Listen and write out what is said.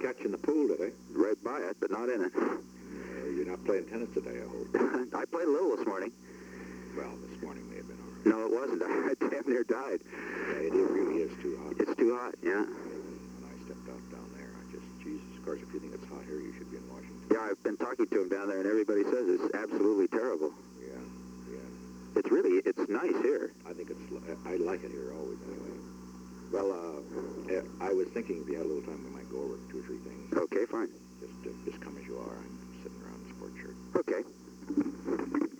catch you in the pool today. Right by it, but not in it. You're not playing tennis today, I hope. I played a little this morning. Well, this morning may have been all right. No, it wasn't. I damn near died. Yeah, it really is too hot. It's too hot, yeah. When I stepped out down there, I just, Jesus, of course, if you think it's hot here, you should be in Washington. Yeah, I've been talking to him down there, and everybody says it's absolutely terrible. Yeah. It's nice here. I think I like it here always, anyway. Well, I was thinking if you had a little time, we might go over 2 or 3 things. Okay, fine. Just come as you are. I'm sitting around in a sports shirt. Okay.